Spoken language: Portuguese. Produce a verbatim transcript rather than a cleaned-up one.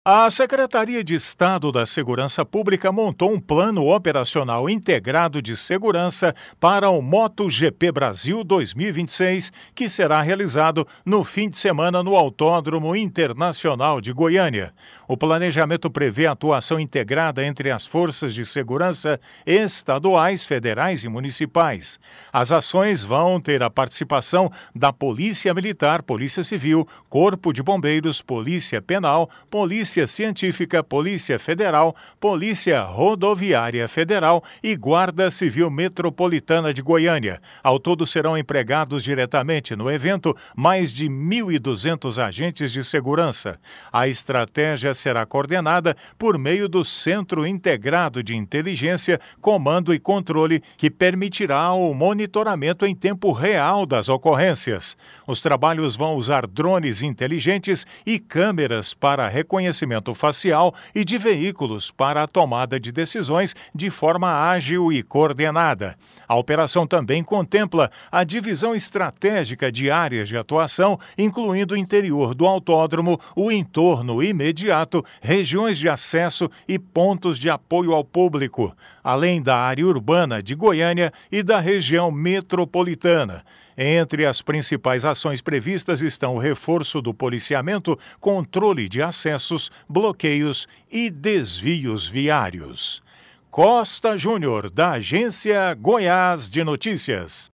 A Secretaria de Estado da Segurança Pública montou um plano operacional integrado de segurança para o MotoGP Brasil dois mil e vinte e seis, que será realizado no fim de semana no Autódromo Internacional de Goiânia. O planejamento prevê atuação integrada entre as forças de segurança estaduais, federais e municipais. As ações vão ter a participação da Polícia Militar, Polícia Civil, Corpo de Bombeiros, Polícia Penal, Polícia Polícia Científica, Polícia Federal, Polícia Rodoviária Federal e Guarda Civil Metropolitana de Goiânia. Ao todo serão empregados diretamente no evento mais de mil e duzentos agentes de segurança. A estratégia será coordenada por meio do Centro Integrado de Inteligência, Comando e Controle, que permitirá o monitoramento em tempo real das ocorrências. Os trabalhos vão usar drones inteligentes e câmeras para reconhecimento facial e de veículos para a tomada de decisões de forma ágil e coordenada. A operação também contempla a divisão estratégica de áreas de atuação, incluindo o interior do autódromo, o entorno imediato, regiões de acesso e pontos de apoio ao público, além da área urbana de Goiânia e da região metropolitana. Entre as principais ações previstas estão o reforço do policiamento, controle de acessos, bloqueios e desvios viários. Costa Júnior, da Agência Goiás de Notícias.